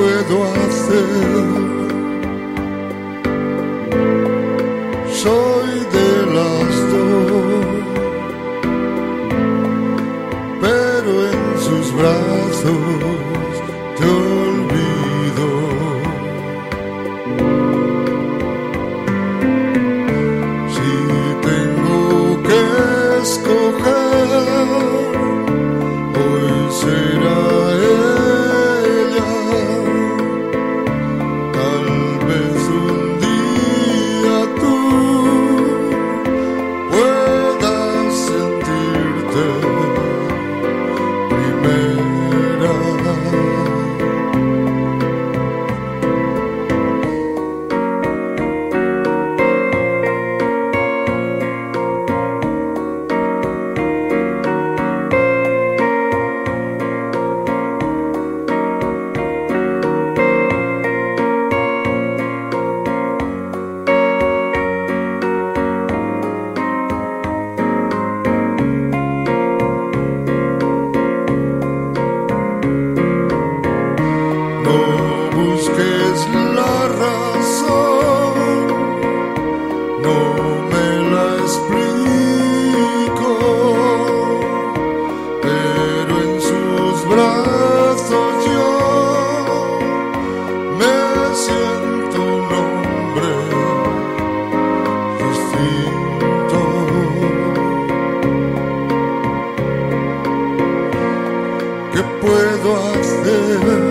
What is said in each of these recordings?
puedo hacer? Soy de las dos, pero en sus brazos te olvido. Si tengo que escoger, hoy será ella. Tal vez un día tú puedas sentirte primera. No busques la razón, no me la explico, pero en sus brazos yo me siento un hombre distinto. ¿Qué puedo hacer?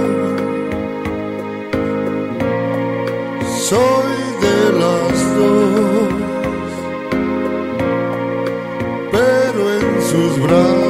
Soy de las dos, pero en sus brazos